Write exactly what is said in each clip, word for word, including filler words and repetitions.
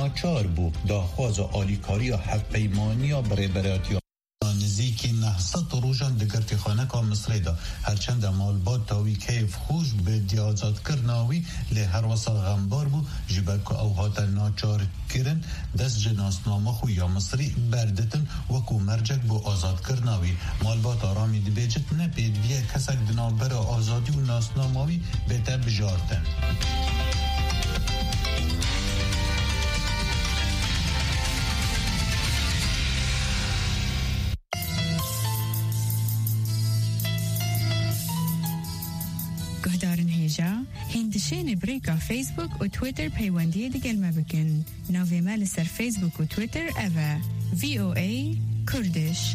ناچار بو داخواز آلیکاری و حق پیمانی و بربراتی نزیکی نهصد روژان دگرتی خانه که مصری دا هرچند مالبات تاوی کیف خوش به دیازاد کرناوی لی هر وصل غمبار بو جبک او هاتا ناچار کرن دست جناس نامخو یا مصری بردتن وکو مرجک بو آزاد کرناوی مالبات آرامی دی بیجت نپید بیه کسک دنابر آزادی و ناسناماوی بهتر بجارتن. گهدارن هیجا هندشین بریکا فیسبوک و تویتر پیوندی دیگل مبکن ناوی مال سر فیسبوک و تویتر اوه وی او ای کردش.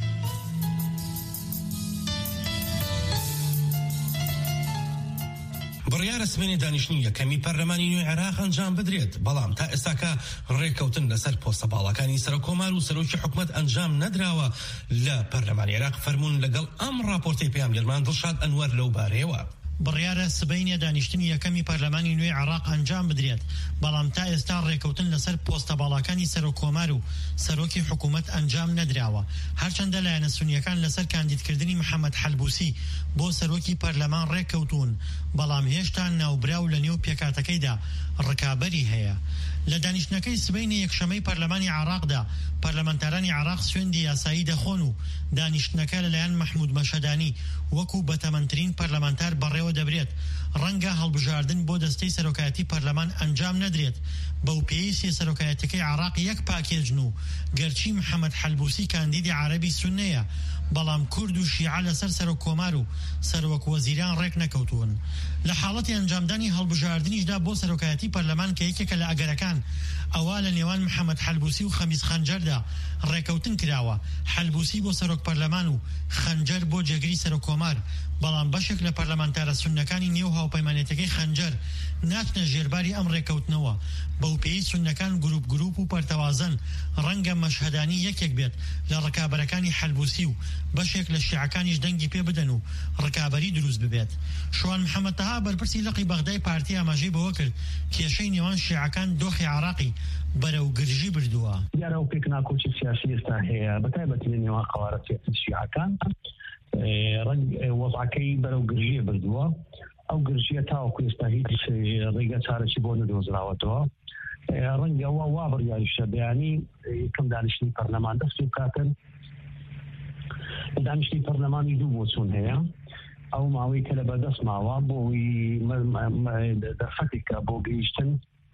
بڕیارە سبەینی دانیشتنی یەکەمی پەرلەمانی نوێی عێراق ئەنجام بدرێت بەڵام تا ئێستاکە ڕێکەوتن لەسەر پۆستە باڵەکانی سەرۆکۆمار و سەرۆکی حکومەت ئەنجام نەدراوە لە پەرلەمانی عێراق فەرموون لەگەڵ ئەم راپۆرتەی پێیان گەرمان دڵشاد ئەنوەر لەو بارەیەوە. بڕیارە سبەینی دانیشتنی یەکەمی پەرلەمانی نوێی عێراق ئەنجام بدرێت بەڵام تا ئێستا ڕێکەوتن لەسەر پۆستە باڵەکانی سەرۆکۆمار و سەرۆکی حکومەت ئەنجام نەدراوە هەرچەندە لایەنە سونیەکان لەسەر کاندیدکردنی محەممەد حەلبوسی بۆ سەرۆکی پەرلەمان ڕێکەوتون بەڵام هێشتا ناوبراو لە نێو پێکاتەکەیدا ڕکابەری هەیە. لە دانیشتنەکەی سبەینی یەکشەمەی پەرلەمانی عێراقدا پەرلەمانتارانی عێراق سوێندی یاسایی دەخۆن و دانیشتنەکە لەلایەن مەحموود مەشەدانی وەکو بەتەمەنترین پەرلەمانتار بەڕێوە دەبرێت ڕەنگە هەڵبژاردن بۆ دەستەی سەرۆکایەتی پەرلەمان ئەنجام نەدرێت بەو پێویستی سەرۆکایەتەکەی عێراق یەک پاکێجن و گەرچی محەممەد حەلبوسی کاندیدی عەرەبی سوننەیە بەڵام کورد و شیعە لەسەر سەرۆکۆمار و سەرۆک وەزیران ڕێک نەکەوتون. لە حاڵەتی ئەنجامدانی هەڵبژاردنیشدا بۆ سەرۆکایەتی پەرلەمان کە یەکێکە لە ئەگەرەکان ئەوا لە نێوان محەممەد حەلبوسی و خەمیس خەنجەردا ڕێکەوتن کراوە حەلبوسی بۆ سەرۆک پەرلەمان و خەنجەر بۆ جێگری سەرۆکۆمار بەڵام بەشێک لە پەرلەمانتارە سوننەکانی نێو هاوپەیمانێتەکەی خەنجەر ناتنە ژێرباری ئەم ڕێکەوتنەوە بەو پێی سوننەکان گروپ گروپ و پەرتەوازن ڕەنگە مەشهەدانی یەکێک بێت لە ڕکابەرەکانی حەلبوسی و بەشێک لە شیعەکانیش دەنگی پێ بدەن و ڕکابەری دروست ببێت. شوان محەممەد تەها بەرپرسی لەقی بەغدای پارتی ئاماژەی بەوە کرد کێشەی نێوان شیعەکان دۆخی عێراقی بەرەو گرژی بردووە. دیارە ئەو پێکناکۆچی سیاسی ئێستا هەیە بەتایبەتی لە نێوان قەوارە سیاسی شیعەکان ڕەنگ وەزعەکەی بەرەو گرژیە بردووە ئەو گرژیە تاوەکو ئێستا هیچ ڕێگە چارەکی بۆ نەدۆزراوەتەوە ڕەنگەوە وا بڕیاریشە بەیانی یەکەم دانیشتنی پەرلەمان دەستی بکاتن دانیشتنی پەرلەمانی دوو بۆ چوون هەیە ئەو ماوەی کە لە بەردەست ماوە بۆی دەرفەتێکە بۆ گەیشتن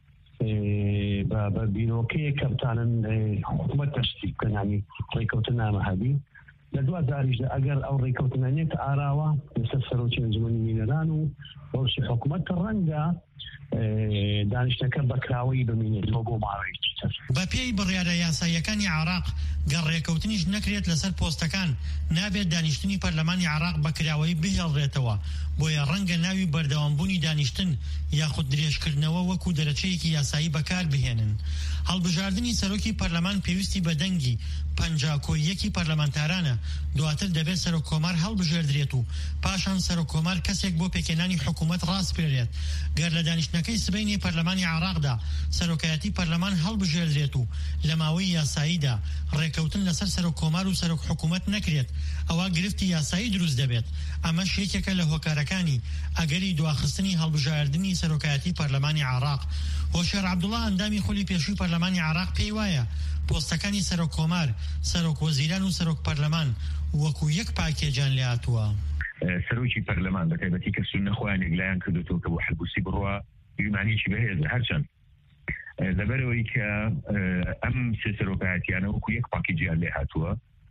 بە بیرۆکەیە کە بتانن حکومەت تەشکیل بکەن ینی ڕێکەوتن نامەهەبی لە دوای جاریشدا ئەگەر ئەو ڕێکەوتنانێت ئاراوە لەسەر سەرۆکی ئەنجومەنی نوێنەران و بەشی حکومەت ڕەنگە دانیشتەکە بەکراوەی بمێنێتەوە بۆ ماوەیەکی تر. بە پێی بڕیارە یاساییەکانی عێراق گەڕ ڕێکەوتنیش نەکرێت لەسەر پۆستەکان نابێت دانیشتنی پەرلەمانی عێراق بەکراوەی بهێڵڕێتەوە بۆیە ڕەنگە ناوی بەردەوامبوونی دانیشتن یاخود درێژکردنەوە وەکو دەرەچەیەکی یاسایی بەکار بهێنن. هەڵبژاردننی سەرۆکی پەرلەمان پێویستی بە دەنگی پەنجاکۆیەکی پەرلەمانتارانە دواتر دەبێت سەرۆکۆمار هەڵبژێردرێت و پاشان سەرۆکۆمار کەسێک بۆ پێکێنانی حکومەت ڕاستپێرێت. گەر لە دانیشتنەکەی سبەینی پەرلەمانی عێراقدا سەرۆکایەتی پەرلەمان هەڵبژێردرێت و لە ماوەی یاساییدا ڕێکەوتن لەسەر سەرۆکۆمار و سەرۆک حکومەت نەکرێت ئەوە گرفتی یاسایی دروست دەبێت. ئەمەش یەکێکە لە هۆکارەکانی ئەگەری دواخستنی هەڵبژاردننی سەرۆکایەتی پەرلەمانی عێراق. هۆشێر عەبدوڵڵا ئەندامی خۆلی پێشووی پەرلەمانی عێراق پێی وایە پۆستەکانی سەرۆکۆمار سەرۆک وەزیران و سەرۆک پەرلەمان وەکو یەک پاکێجان لێ هاتووە. سەرۆکی پەرلەمان بەتایبەتی کە سوننە خۆیان یەکلایەن کردوتەوە کە بۆ حەلبوسی بڕوا یمانیشی بەهێز هەرچەند لەبەرەوەی کە ئەم سێ سەرۆکایەتیانە وەکو یەک پاکێجیان لێ هاتووە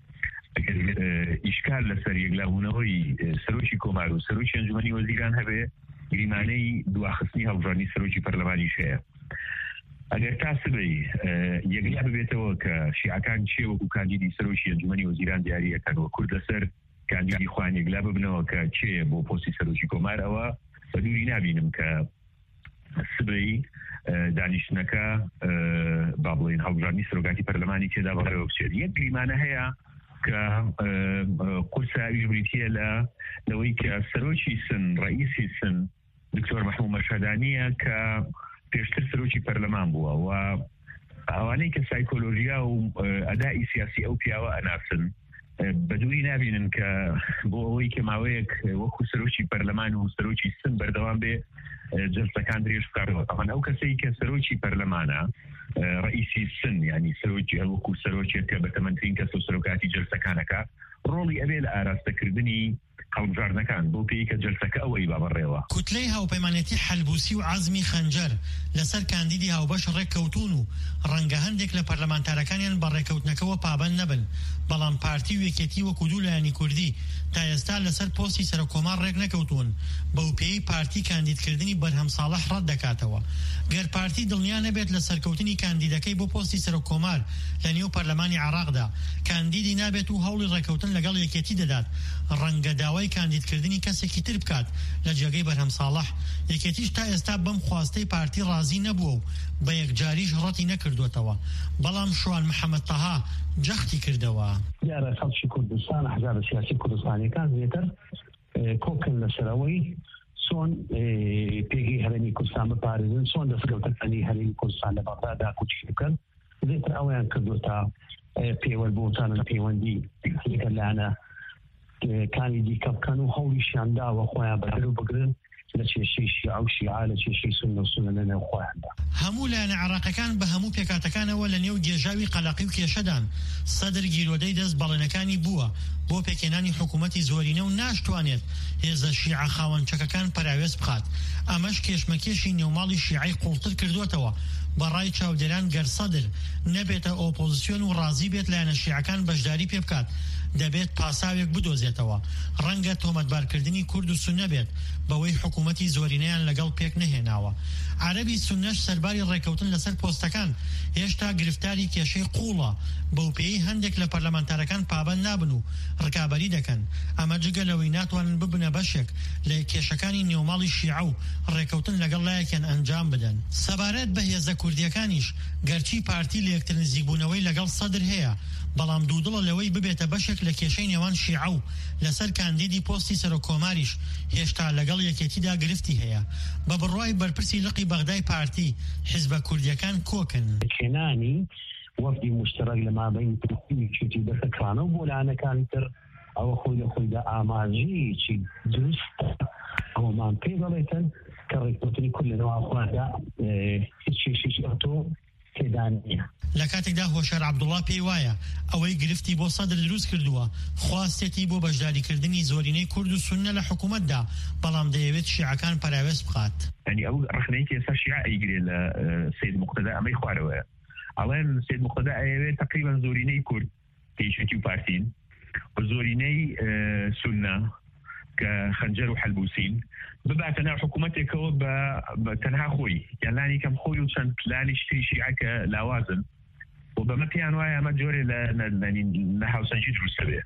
ئیشکال لەسەر یەکلاهونەوەی سەرۆکی کۆمار و سەرۆکی ئەنجومەنی وەزیران هەبێ گریمانەی دواخستنی هەڵبژاردننی سەرۆکی پەرلەمانیش هەیە. ئەگەر تا سبەی یەکلا ببێتەوە کە شیعەکان چێ وەکو کاندیدی سەرۆکی ئەنجومەنی وەزیران دیاریەکەنەوە کورد لەسەر کاندیدی خوان یەکلا ببنەوە کە چێ بۆ پۆستی سەرۆکی کۆمار ئەوە بە دووری نابینم کە سبەی دانیشتنەکە با بڵێن هەڵبژاردننی سەرۆکاتی پەرلەمانی تێدا بەڕێوە بچێت. یەک گریمانە هەیە کە قورساویش بریتیە لە لەوەی کە سەرۆکی سن ڕئیسی سن دکتۆر مەحموود مەشهەدانیە کە پێشتر سەرۆکی پەرلەمان بووە و ئەوانەی کە سایکۆلۆژیا و ئەدای سیاسی ئەو پیاوە ئەناسن بەدووری نابینن کە بۆ ئەوەی کە ماوەیەک وەکو سەرۆکی پەرلەمان و سەرۆکی سن بەردەوام بێ جلسەکان درێژ بکارەوە. ئەوان ئەو کەسەی کە سەرۆکی پەرلەمانە ڕئیسی سن ینی سەرۆکی هەروەکو سەرۆکێت کە بەتەمەنترین کەس و سەرۆکاتی جلسەکانەکە ڕۆڵی ئەبێ لە ئاراستەکردنی هەڵبژاردنەکان بۆ پێی کە جلسەکە ئەوەی بابڕێوە. کوتلەی هاوپەیمانێتی حەلبوسی و عەزمی خەنجەر لەسەر کاندیدی هاوبەش ڕێککەوتون و ڕەنگە هەندێک لە پەرلەمانتارەکانیان بە ڕێککەوتنەکەەوە پابەند نەبن، بەڵام پارتی و یەکێتی وەکو دوو لایەنی کوردی تا ئێستا لەسەر پۆستی سەرۆکۆمار ڕێک نەکەوتون. بەو پێی پارتی کاندیدکردنی بەرهەم ساڵح ڕەت دەکاتەوە. گەر پارتی دڵنیا نەبێت لە سەرکەوتنی کاندیدەکەی بۆ پۆستی سەرۆکۆمار لە نێو پەرلەمانی عێراقدا کاندیدی نابێت و هەوڵی ڕێککەوتن لەگەڵ یەکێتی دەدات، ڕەنگە داوای کاندیدکردنی کەسێکی تر بکات لە جێگەی بەرهەم ساڵح. یەکێتیش تا ئێستا بەم خواستەی پارتی ڕازی نەبووە و بە یەکجاریش ڕەتی نەکردوێتەوە، بەڵام شوان محەممەد تەها جەختی کردەوە. دیارە خەڵکی کوردستان حزب سیاسی کوردستانیەکان زیاتر کۆکن لەسەرەوەی چۆن پێگەی هەرێمی کوردستان بپارێزن، چۆن دەستکەوتەکانی هەرێمی کوردستان لە بەغدادا کوچی بکەن. زیاتر ئەویان کردو تا پێوەربوونتان لە پەیوەندی یەکە لایەنە کانی دیکە بکەن و هەوڵیشیان داوە خۆیان بەرەو بگرن لە کێشەی شیعە و شیعە لە کێشەی سونە و سونە لە نێو خۆیاندا. هەموو لایەنە عێراقیەکان بە هەموو پێکاتەکانەوە لە نێو گێژاوی قەلەقی و کێشەدان. سەدر گیرۆدەی دەست بەڵێنەکانی بووە بۆ پێکێنانی حکوومەتی زۆرینە و ناشتوانێت هێزە شیعە خاوەنچەکەکان پەراوێز بخات. ئەمەش کێشمەکێشی نێوماڵی شیعەی قوڵتر کردوێتەوە. بەڕای چاودێران گەر سەدر نەبێتە ئۆپۆزیسیۆن و ڕازی بێت لایەنە شیعەکان بەشداری پێ بکات، دەبێت پاساوێک بدۆزێتەوە. ڕەنگە تۆمەتبارکردنی کورد و سونە بێت بەوەی حکوومەتی زۆرینەیان لەگەڵ پێک نەهێناوە. عەرەبی سونەش سەرباری ڕێکەوتن لەسەر پۆستەکان هێشتا گرفتاری کێشەی قوڵە، بەو پێی هەندێک لە پەرلەمانتارەکان پابەند نابن و ڕکابەری دەکەن. ئەمە جگە لەوەی ناتوانن ببنە بەشێک لە کێشەکانی نێوماڵی شیعە و ڕێکەوتن لەگەڵ لایەکیان ئەنجام بدەن. سەبارەت بە هێزە کوردیەکانیش گەرچی پارتی لە یەکتر نزیکبوونەوەی لەگەڵ سەدر هەیە، بەڵام دوودڵە لەوەی ببێتە بەشێک لە کێشەی نێوان شیعە و لەسەر کاندیدی پۆستی سەرۆکۆماریش هێشتا لەگەڵ یەکێتیدا گرفتی هەیە. بە بڕوای بەرپرسی لقی بەغدای پارتی حیزبە کوردیەکان کۆکن. کێنانی وەفدی مشترک لە مابەین چوتی دەسەکانە و بۆ لایەنەکانی تر ئەوە خۆی لە خۆیدا ئاماژەیەکی دروستە ئەوەمان پێ دەڵێتن کە ڕێککەوتنی کورد لەنێو خۆیاندا هیچ کێشێکی ئۆتۆ تێدا نییە. لە کاتێکدا هۆشار عەبدوڵڵا پێی وایە ئەوەی گرفتی بۆ سەدر دروست کردووە خواستێتی بۆ بەشداریکردنی زۆرینەی کورد و سونە لە حکوومەتدا، بەڵام دەیەوێت شیعەکان پەراوێز بخات. ینی ئەو ڕخنەی کە ئێستا شیعە ئەیگرێت لە سید موقتەدا ئەمەی خوارەوەیە. ئەڵێن سید موقتەدا ئەیەوێت تقریبا زۆرینەی کورد پێیشەتی و پارتین و زۆرینەی سونە کە خەنجەر و حەلبوسین بباتە ناو حکوومەتێکەوە بە تەنها خۆی، یانلانی کەم خۆی و چەند پلانی شتری شیعە کە لاوازن و بەمە پێیان وایە ئەمە جۆرێ لە هاوسەنجی دروستە بێ.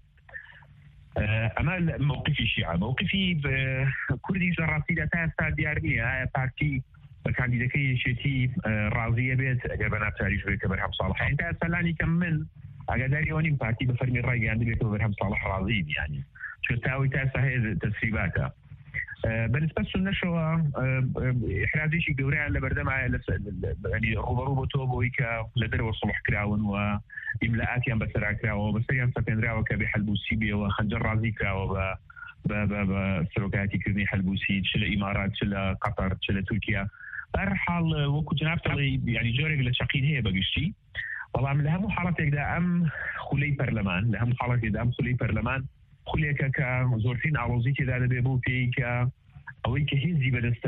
ئەمە موقفی شیعە. موقفی کوردی ڕاستیدا تا ئێستا دیار نییە ئایا پارتی بە کاندیدەکەی یەکێتی ڕازیە بێت ئەگەر بە ناچاریش بێت کە بەرهەم ساڵح. تا ئێستا لانی کەم من ئاگاداری ئەوە نیم پارتی بە فەرمی ڕایگەیاندە بێت بە بەرهەم ساڵح ڕازی بیانی چۆن تاوی تا ئێستا هەیە تەسریباتە. بەنسبەت سونەشەوە ئحرازێکی گەورەیان لە بەردەمایە ڕوبەڕوو بۆ تۆ بۆی کە لە دەرەوە سڵح کراون و ئیملاعاتیان بەسەرا کراوە بەسەریان سەپێنراوە کە بێ حەلبوسی بێەوە خەنجەر ڕازی کراوە بە بە سەرۆکاتیکردنی حەلبوسی چ لە ئیمارات چ لە قەتەر چ لە تورکیا. بەرحاڵ وەکو جناب دەڵێ ینی جۆرێک لە چەقین هەیە بەگشتی، بەڵام لە هەموو حاڵەتێکدا ئەم خولەی پەرلەمان لە هەموو حاڵەتێکدا ئەم خولەی پەرلەمان خولێکە کە زۆرترین ئاڵۆزی تێدا دەبێ بۆ پێی کە ئەوەی کە هێزی بەدەستە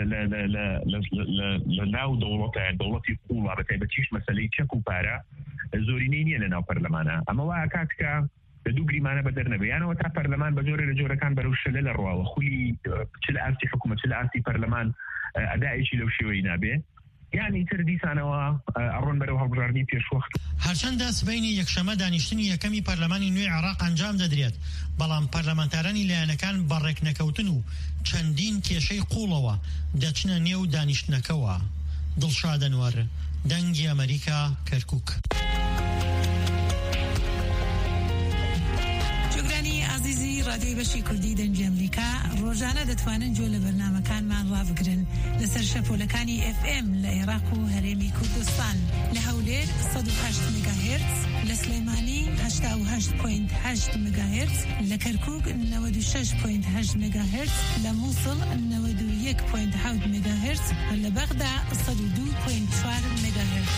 لە ناو دەوڵەتە دەوڵەتی قوڵا بە تایبەتیش مەسەلەی چەک و پارە زۆرینەی نییە لە ناو پەرلەمانە. ئەمە وایە کاتکە لە دوو گریمانە بەدەر نەبێیانەوە تا پەرلەمان بە جۆرە لە جۆرەکان بەرەو شەلە لە ڕواوە خولی چ لە ئاستی حکوومەت چ لە ئاستی پەرلەمان ئەدایەکی لەو شێوەی نابێ، یعنی تر دیسانەوە ئەڕۆن بەرەو هەڵبژاردننی پێشوەخت. هەرچەندە سبەینی یەکشەمە دانیشتنی یەکەمی پەرلەمانی نوێی عێراق ئەنجام دەدرێت، بەڵام پەرلەمانتارانی لایەنەکان بەڕێک نەکەوتن و چەندین کێشەی قوڵەوە دەچنە نێو دانیشتنەکەوە. دڵشاد ئەنوەر، دەنگی ئەمریکا، کەرکووک. رادیۆی بەشی کوردی دەنگی ئەمریکا ڕۆژانە دەتوانن گوێ لە بەرنامەکانمان ڕابگرن لەسەر شەپۆلەکانی ئف ئێم لە عێراق و هەرێمی کوردستان لە هەولێر سەد و هەشت مێگاهێرتز، لە سلێمانی هەشتا و هەشت و هەشت مێگاهێرتز، لە کەرکووک نەوەد و شەش و هەشت مێگاهێرتز، لە مووسڵ نەوەد و یەک و هەفت مێگاهێرتز و لە بەغدا سەد و دوو و چوار مێگاهێرتز.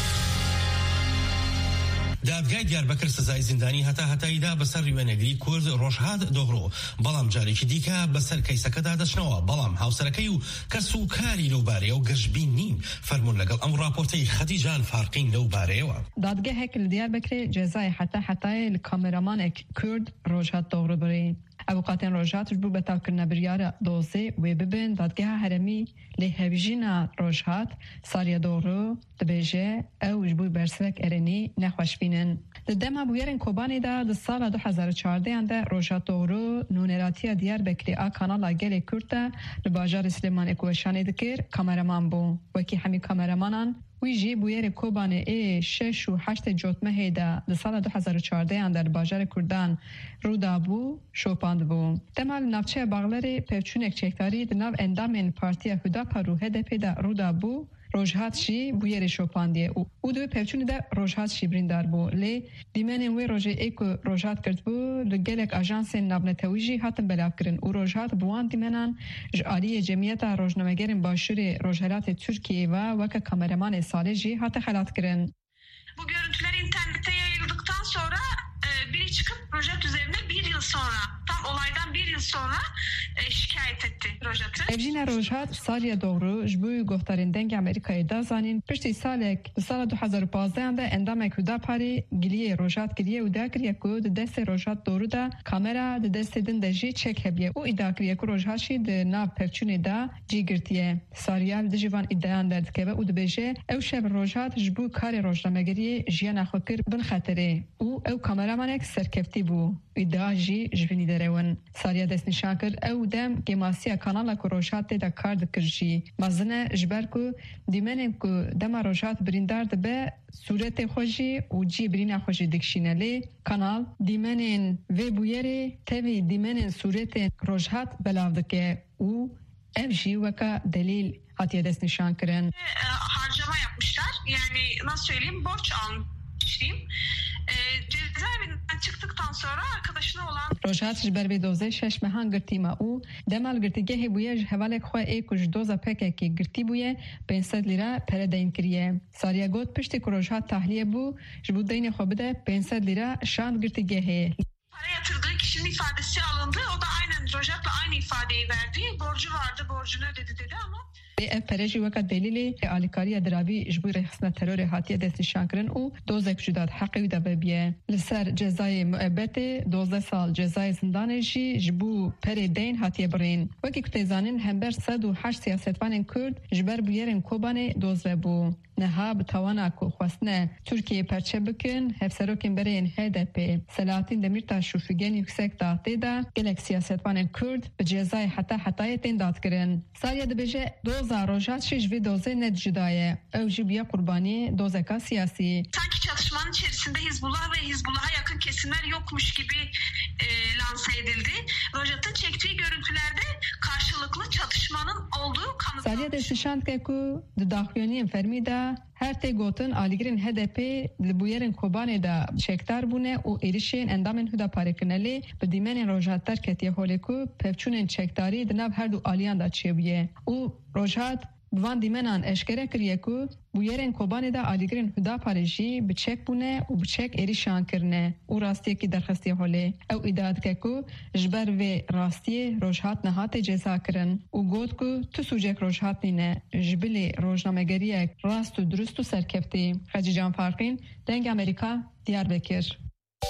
دادگای دیاربەکر سزای زیندانی هەتا هەتاییدا بەسەر ڕیوێنەگری کورد ڕۆژهات دۆغڕۆ، بەڵام جارێکی دیکە بەسەر کەیسەکەدا دەچنەوە، بەڵام هاوسەرەکەی و کەس و کاری لەو بارەیە و گەشتبین نین. فەرمون لەگەڵ ئەم راپۆرتەی خەدیجان فارقین لەو بارەیەوە. دادگەهێک لە دیاربەکرێ جێزای هەتا هەتایە لە کامێرامانێک کورد ڕۆژهات دۆغڕۆ برێ. ئەوقاتێن ڕۆژهاتش بوو بەتاوکردنە بریارە دۆزێ وێ ببن دادگەها هەرەمی لێ هەویژینە ڕۆژهات ساریە دۆغڕۆ دەبێژێ ئەوش بووی بەرسەرێک ئەرێنی نەخۆشبینن. لە دەما بویێرن کۆبانێدا لە ساڵا دو هەزار و چواردەیاندا ڕۆژهات دۆغڕۆ نونێراتیە دیاربەکرێ ئا کاناڵا گەلێ کوردە لە باژارێ سلێمانێ کوێشانێ دەکرد کامەرەمان بوو وەکی هەمی کامەرەمانان وی جی بویێرە کۆبانێ ئێ شش و هەشت جۆتمەهێدا لە ساڵا دو هەزار و چواردەیاندا لە باژارێ کوردان ڕوودا بوو شۆپاند بوو. دەما لە ناوچەیە باغلەرێ پێوچوونێک چێکداری دناو ئەندامێن پارتیە هوداپا و هەدەپێدا ڕوودا بوو ڕۆژهاتشی بویێرە شۆپاندیە و و دوێ پێوچووندا ڕۆژهاتشی بریندار بوو. لێ دیمەنێن وێ ڕۆژێ ئێک و ڕۆژهات کرد بوو لە گەلێک ئاژانسێن ناونەتەویژی هاتن بەلاوکردن و ڕۆژهات بوان دیمەنان ژ ئالیە جەمیەتە ڕۆژنامەگەرن باشوورێ ڕۆژهەلاتێ تورکیەوە وەکە کامەرەمانێ ساڵێژی هاتە خەلاتkirin. Bu görüntüler internette yayıldıktan sonra e, biri çıkıp Rojat üzerine bir yıl sonra, tam olaydan bir yıl sonra e, şikayet etti Rojat'ı. Evjina Rojat saliye doğru jbuy gohtarın dengi Amerika'yı da zanin pişti salek sala du hezar u panzdehda endamek Hudapari giliye Rojat giliye u dakriye ku de deste Rojat doğru da kamera de deste din de jî çek hebiye u idakriye ku Rojat şi de nav pevçune da jî girtiye. Sariyal de jivan iddian derdikeve u dibêje ew şev Rojat jbu karê rojnamegirî jiyana xwe kir bin xeterê û ew kameramanek serkeftî bû. İddia jî ji vinî derewin. Sariya destnîşan kir ew dem gemasiya kanala ku Rojat tê de kar dikir jî. Mezine ji ber ku dîmenên ku dema Rojat birîndar dibe sûretê xwe jî û cî birîna xwe jî dikişîne lê kanal dîmenên vê bûyerê tevî dîmenên sûretên Rojat belav dike û ev jî weka delîl hatiye destnîşan kirin. Harcama yapmışlar. Yani nasıl söyleyeyim, borç almışım. E, cezaevinden çıktıktan sonra arkadaşına olan Rojat ji ber vê dozê şeş mehan girtîma û demal girtîgehê bûye ji hevalek xwe ê ku ji doza pekekê girtî bûye pênc sed lîra pere deyn kiriye. Sariya got piştî ku Rojat tahliye bû ji bo deynê xwe bide pênc sed lîra şand girtîgehê. Para yatırdığı kişinin ifadesi alındı. O da aynen Rojat'la aynı ifadeyi verdi. Borcu vardı, borcunu ödedi dedi ama ev perejî weka delîlê alîkariya diravî ji bo rêxistina terorê hatiye destnîşankirin û dozek jî dat heqê wî de vebiye. Li ser cezayê müebbetê dozdeh sal cezayê zindanê jî ji bo perê deyn hatiye birîn. Wekî ku tê zanin hember sed û heşt siyasetvanên Kurd ji ber bûyerên Kobanê doz vebû. Neha bi tawana ku xwestine Tirkiyeyê perçe bikin hevserokên bereyên H D P Selahattin Demirtaş û Figen Yüksek Dahtê de gelek siyasetvanên Kurd bi cezayê heta hetayê tên dadkirin. Sariya dibêje doza Rojat jî ji vê dozê ne cidaye. Ew jî bûye qurbaniyê dozeka siyasî. Sanki çatışmanın içerisinde Hizbullah ve Hizbullah'a yakın kesimler yokmuş gibi e, lanse edildi. Rojat'ın çektiği görüntülerde karşılıklı çatışmanın olduğu kanıtlanmış. Sariya destnîşan dike ku di daxuyaniyên fermî de her tê gotin alîgirên H D P li bûyerên Kobanê de çekdar bûne û êrişên endamên Hudaparêkirine lê bi dîmenên Rojat derketiye holê ku pevçûnên çekdarî di nav her du aliyan da çêbûye û Rojat bi van dîmenan eşkere kiriye ku bûyerên Kobanê de alîgirên Hudaparê jî bi çek bûne û bi çek êrişan kirine û rastiyekî derxestiye holê. Ew îdia dike ku ji ber vê rastiyê Rojhat nehate ceza kirin û got ku tu sûcek Rojhat nîne ji bilê rojnamegeriyek rast û durust û serkeftî. Xecîcan Farqîn, Deng Amerika, Diyarbekir.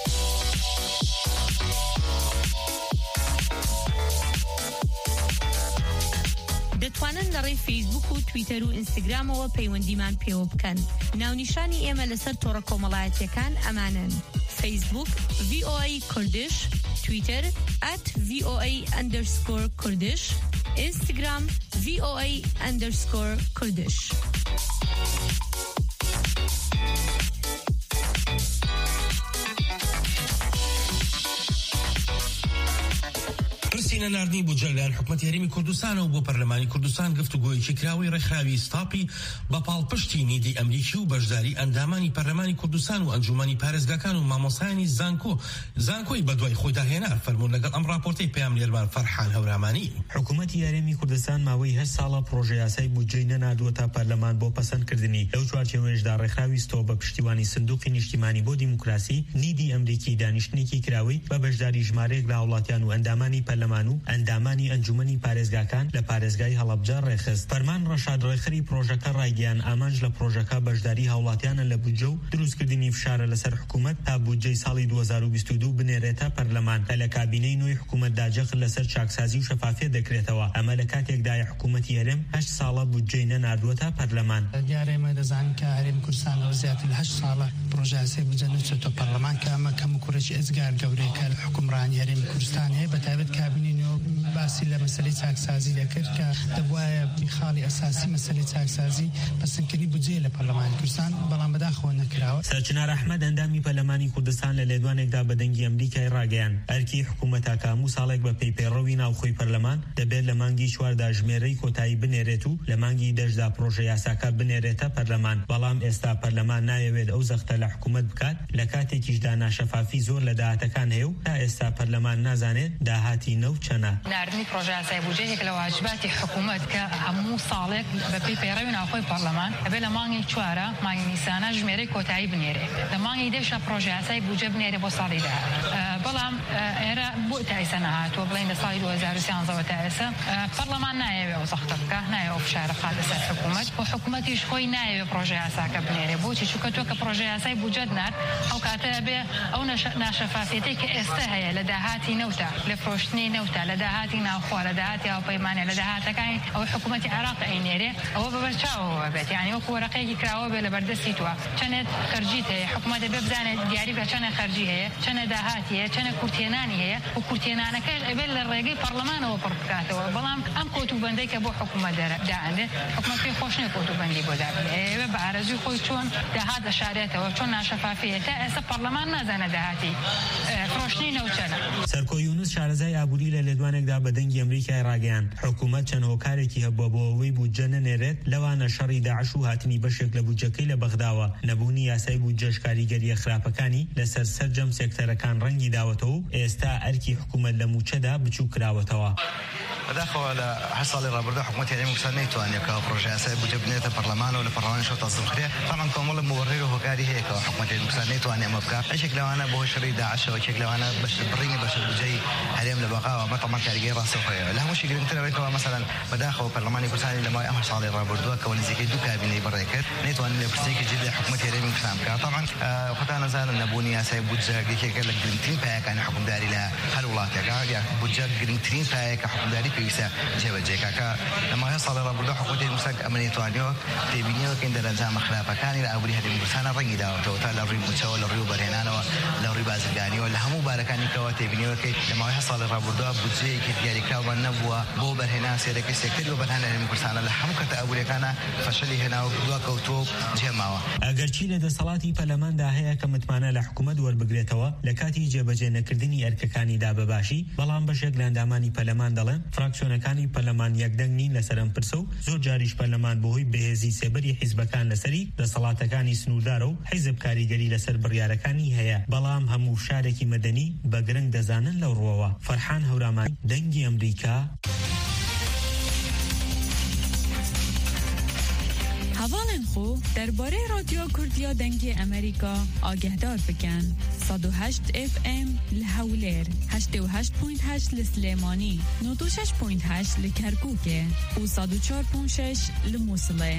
دەتوانن لە ڕێی فیسبوک و تویتەر و ئینستاگرامەوە پەیوەندیمان پێوە بکەن. ناونیشانی ئێمە لەسەر تۆڕە کۆمەڵایەتیەکان ئەمانن: فیسبوک وی او ای کوردش، تویتر ئەت وی او ای ئەندەرسکۆر کوردش، ئینستاگرام وی او ای ئەندەرسکۆر کوردش. پشتینە ناردنی بۆ جەلایەن حکومەتی هەرێمی کوردستان و بۆ پەرلەمانی کوردستان گفتوگۆیەکی کراوەی ڕێکخراوی ستاپی بە پاڵپشتی نیدی ئەمریکی و بەشداری ئەندامانی پەرلەمانی کوردستان و ئەنجومەنی پارێزگاکان و مامۆسایانی زانکۆ زانکۆی بەدوای خۆی داهێنا فەرموون لەگەڵ ئەم راپۆرتەی پەیام لێرمان فەرحان هەورامانی. حکوومەتی هەرێمی کوردستان ماوەی هەشت ساڵە پرۆژە یاسای بودجەی نەنادووەتە پەرلەمان بۆ پەسەندکردنی. لەو چوارچێوەیەشدا ڕێکخراوی ستۆ بە پشتیوانی سندوقی نیشتیمانی بۆ دیموکراسی نیدی ئەمریکی دانیشتنێکی کراوەی بە بەشداری ژمارەیەک لە وڵاتیان و ئەندامانی پەرلەمان و ئەندامانی ئەنجومەنی پارێزگاکان لە پارێزگای هەڵەبجە ڕێخست. فەرمان ڕەشاد ڕێخەری پرۆژەکە ڕایگەیان ئامانج لە پرۆژەکە بەشداری هاوڵاتیانە لە بودجە و دروستکردنی فشارە لەسەر حکوومەت تا بودجەی ساڵی دوو هەزار و بیست و دوو بنێرێتە پەرلەمان کە لە کابینەی نوێی حکوومەت داجەخ لەسەر چاکسازی و شەفافیت دەکرێتەوە. ئەمە لە کاتێکدای حکوومەتی هەرێم هەشت ساڵە بودجەی نەناردووەتە پەرلەمان. دیارێمە دەزانین کە هەرێمی کوردستان لەوە زیاتر لە هەشت ساڵە پرۆژە یاسای بودجە نەچێتە پەرلەمان کە ئەمە کەم و کوڕێکی ئەزگار گەورەی کە حکومڕانی هەرێمی کوردستان هەیە بەتایبەت کابینەی نوێ باسی لە مەسەلەی چاکسازی دەکرد کە دەبوایە خاڵی ئەساسی مەسەلەی چاکسازی پەسەندکردنی بودجەیە لە پەرلەمانی کوردستان بەڵام بەداخەوە نەکراوە. سەرچنار ئەحمەد ئەندامی پەرلەمانی کوردستان لە لێدوانێکدا بەدەنگی ئەمریکای ڕاگەیان ئەرکی حکوومەتە کە هەموو ساڵێک بە پێیپێڕەوی ناوخۆی پەرلەمان دەبێت لە مانگی چواردا ژمێرەی کۆتایی بنێرێت و لە مانگی دەشدا پرۆژە یاساکە بنێرێتە پەرلەمان. بەڵام ئێستا پەرلەمان نایەوێت ئەو زەختە لە حکوومەت بکات لە کاتێکیشدا ناشەفافی زۆر لە داهاتەکان هەیە و تا ئێستا پەرلەمان نازانێت داهاتی نەو چەنە. ناردنی پرۆژە یاسای بودجەیەک لە واجباتی حکوومەت کە هەموو ساڵێک بە پێیپێڕەوی ناوخۆی پەرلەمان ئەبێ لە مانگی چوارە مانگی نیسانە ژمێرەی کۆتایی بنێرێ لە مانگی دەشە پرۆژە یاسای بودجە بنێرێ بۆ ساڵی داهات. بەڵام ئێرە بۆ تا ئێستا نەهاتووە بڵێن لە ساڵی دوو هەزار و سیانزەوە تا ئێستا پەرلەمان نایەوێ ئەو زەختە بکات نایەوێ ئەو فشارە بخات لەسەر حکوومەت و حکوومەتیش خۆی نایەوێ پرۆژە یاساکە بنێرێ. بۆچی؟ چونکە تۆ کە پرۆژە یاسای بودجەت نات ئەو کاتە بێ ئەو ناشەفافیەتەی کە ئێستا هەیە لە داهاتی نەوتە لە فرۆشتنی نەوتە لە داهاتی ناوخوا لە داهاتی هاوپەیمانە لە داهاتەکانی ئەو حکوومەتی عێراق ئەینێرێ ئەوە بەبەرچاوەوە بێت. یعنی وەکو وەرەقەیەکی کراوە بێ لە بەردەستی تووە چەندێت خەرجیت هەیە حکوومەت دەبێ بزانێت دیاری بکە چەندە خەرجی هەیە چەندە داهاتی هەیە چەندە کورتێنانی هەیە و کورتێنانەکەش ئەبێت لە ڕێگەی پەرلەمانەوە پڕ بکاتەوە. بەڵام ئەم کۆتوبەندەی کە بۆ حکوومەت دائەنێت حکوومەت پێی خۆش نییە کۆتوبەندی بۆ دابێت. ئێوە بە ئارەزوی خۆی چۆن داهات دەشارێتەوە چۆن ناشەفافیە تا ئێستا پەرلەمان نازانە داهاتی فرۆشتنی نەوچەنە. سەرکۆ یونس شارەزای ئابووری لە لێدوانێکدا بەدەنگی ئەمریکای ڕاگەیان حکوومەت چەند هۆکارێکی هەبووە بۆ ئەوەی بودجە نەنێرێت لەوانە شەڕی داعش و هاتنی بەشێک لە بودجەکەی لە بەغداوە نەبوونی یاسای بودجەش کاریگەریە خراپەکانی لەسەر سەرجەم سێکتەرەکان ڕەنگی داوەتەوە و ئێستا ئەرکی حکوومەت لە موچەدا بچوو کراوەتەوە. بەداخەوە لە هەشت ساڵی ڕابردوو حکوومەتی هەرێمی کوردستان نەیتوانێت کە پرۆژە یاسای بودجە بنێتە پەرلەمان و لە پەرلەمانی شەو تەنزیم بکرێ. طبعاً کۆمەڵە مبرر و هۆکاری هەیە کە حکوومەتی هەرێمی کوردستان نەیتوانێت ئەمە بکات. هیچێک لەوانە بۆ شەڕی داعشەوە یەکێک لەوانە بڕینی بەشە بودجەی هەرێم لە بەقاوە ئەمە طبعاً کاریگەری ڕاستەوخۆیەوە. لە هەمووشی گرنگترەوەیەوە مەسەڵەن بەداخەوە پەرلەمانی کوردستانی لە ماوەی ئەم هەشت ساڵی ڕابردووە کە نزیکەی دوو کابینەی بەڕێ کرد نەیتوانێت لە پرسیارێکی جدی لە حکوومەتی هەرێمی کوردستان بکات. طبعاً خۆتان نەزانن نەبوونی یاسای بودجە یەکێکە لە گرنگترین پایەکانی حکومداری لە هەر وڵاتێکە یا بودجە گرنگترین پایەکە حکومداری پێویستە جێبەجێکە کە لە ماوەی ساڵی ڕابردوو حکوومەتی هەرێمی کوردستان ئەمە نەیتوانیەوە تێبینیەوە کە دەرەنجامە خراپەکانی لە ئابووری هەرێمی کوردستان ڕەنگی داوەتەوە تا لە ڕووی موچەوە لە ڕووی بەرهێنانەوە لە ڕووی بازرگانیەوە لە هەموو بارەکانی کەەوە تێبینیەوە کە لە ماوەی هەشت ساڵی ڕابردووە بودجەیەکی دیاریکراوە نەبووە بۆ بەرهێنان سێرەکەی سێکتەری و بەرهێنانی هەرێمی کوردستانە لە هەموو کەتە ئابووریەکانە فەشەلی هێناوە دووەکەوتووە جێماوە. ئەگەرچی لە دەسەڵاتی پەرلەماندا هەیە کە متمانە لە حکوومەت وەربگرێتەوە لە کاتی جێبەجێ نەکردنی ئەرکەکانیدا بەباشی بەڵام بەشێک لە ئەندامانی پەرلەمان دەڵێن فراکسیۆنەکانی پەرلەمان یەکدەنگ نین لەسەر ئەم پرسە و زۆر جاریش پەرلەمان بەهۆی بەهێزی سێبەری حیزبەکان لەسەری دەسەڵاتەکانی سنووردارە و حیزب کاریگەری لەسەر بڕیارەکانی هەیە. بەڵام هەموو شارێکی مەدەنی بە گرنگ دەزانن لەو ڕووەوە. فەرحان هەورامانی دەنگی ئەمریکا. هەواڵێن خۆ دەربارەی رادیۆ کوردیا دەنگی ئەمریکا ئاگەهدار بکەن. سەد و هەشت ئف ئێم لە هەولێر، هەشتاد و هەشت پۆینت هەشت لە سلێمانی، نۆ و شەش پۆینت هەشت لە کەرکووکێ و سەد و چوار پۆینت شەش لە مووسڵێ.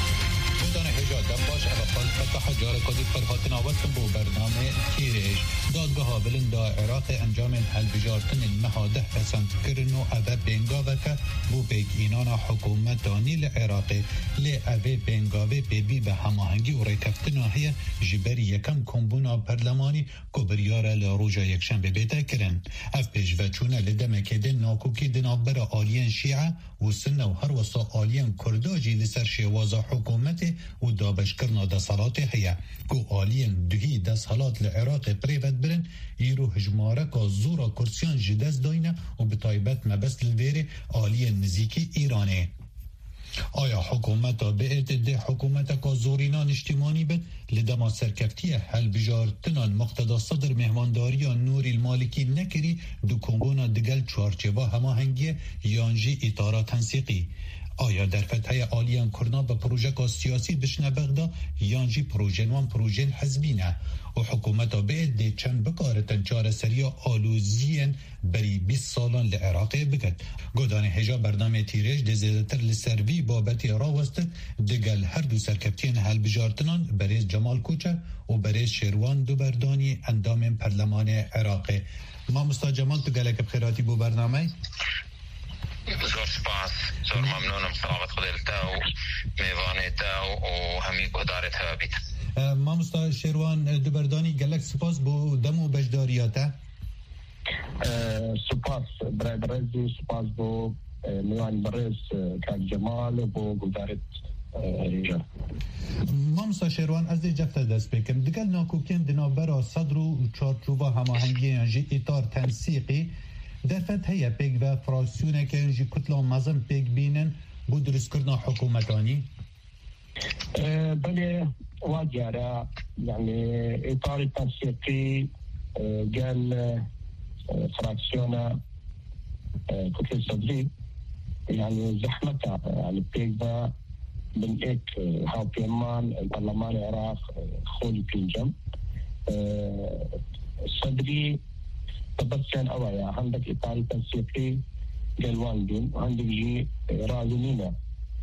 جارە کۆدی فەرهاتناوەتم بۆ بەرنامە تیرێژ دادگاه بلند عراق انجام هلبجارتن المهاده پسند کرن و اوه بینگاوه که بو بیگ اینان حکومت دانیل عراق لی اوه بینگاوه بیبی به هماهنگی و ریکفتن هی جبری یکم کمبونا پرلمانی کبریاره لروجا یکشن ببیده کرن. اف پیشوچونه لدمه ده ناکوکی دنابر آلین شیعه و سنه و هر وسا آلین کرداجی لسر شوازا حکومت و دابش کرنا ده صلات هیا که آلین دهی ده صلات لعراق پریوت برن ایرو هجماره که زورا کرسیان جدز داینه و به طایبت مبست لدیر آلین نزیکی ایرانه. آیا حکومت به ده حکومت که زورینان اجتماعی بد لدما سرکفتی حل بجارتنان مقتدا صدر مهمانداری نوری المالکی نکری دو کنگونا دگل چوارچوا هماهنگی یانجی اطارات تنسیقی. آیا در فتح آلیان کرنا به پروژه که سیاسی بشنه بغدا یانجی پروژه وان پروژه حزبی نه و حکومت به ده چند بکارتن چار سریا آلوزین بری بیست سالان لعراقه بکد. گودان هجا برنامه تیرش ده زیدتر لسروی بابتی راوستد دگل هر دو سرکبتین حل بجارتنان بریز جمال کوچه و بریز شیروان دو بردانی اندام پرلمان عراقه. ما مستا جمال تو گلک بخیراتی بو برنامه؟ زور سپاس زور ممنونم سلامت خودلتا و میوانتا و همی گهدارتا بیت. ما مستا شیروان دو بردانی گلک سپاس بو دمو بجداریاتا؟ سپاس برای برزی سپاس بو میوان برز کاک جمال و بو گهدارت اینجا. ما مستا شیروان از دی جفت دست بکم دگل ناکوکین دنابرا صدر و چارچوبا هماهنگی انجی اطار تنسیقی در فتح هیا پیگ و فراسیونه که انجی کتلا مزم پیگ بینن بو درست کردنا حکومتانی؟ بله واجهره يعني اطار التنسيقي قال فراكسيونا كتله صدري يعني زحمتها يعني بيجا من ايك هاو بيمان البرلمان العراق خولي بينجم صدري بس كان أوايا عندك إطار تنسيقي جلوان دين وعندك جي رازمينا